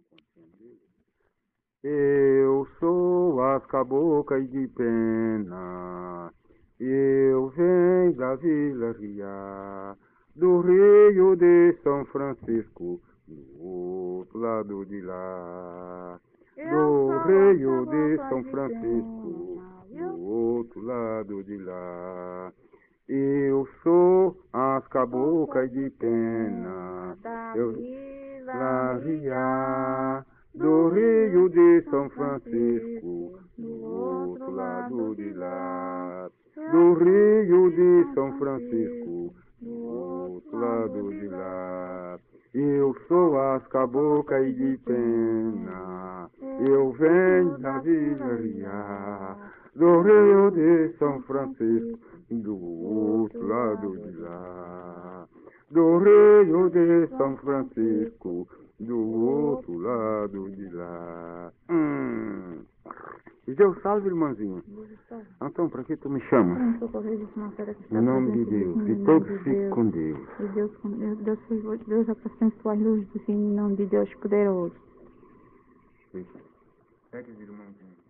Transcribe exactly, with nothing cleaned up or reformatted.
Eu sou as cabocas de pena, eu venho da Vila Riá, do Rio de São Francisco, do outro lado de lá. Do Rio de São Francisco, do outro lado de lá. Eu sou as cabocas de pena, eu Vila Riá, do Rio de São Francisco, do outro lado de lá. Do Rio de São Francisco, do outro lado de lá. Eu sou as cabocas de pena, eu venho da Vila Riá, do Rio de São Francisco, do outro lado de lá. Do Rio de São Francisco, do outro lado de lá. Hum. E Deus salve, irmãzinha. Então, para que tu me chamas? Em nome de Deus. E todos fiquem com Deus. E Deus, Deus, Deus, Deus apresenta sua luz do fim, em nome de Deus poderoso. Pede, irmãozinho.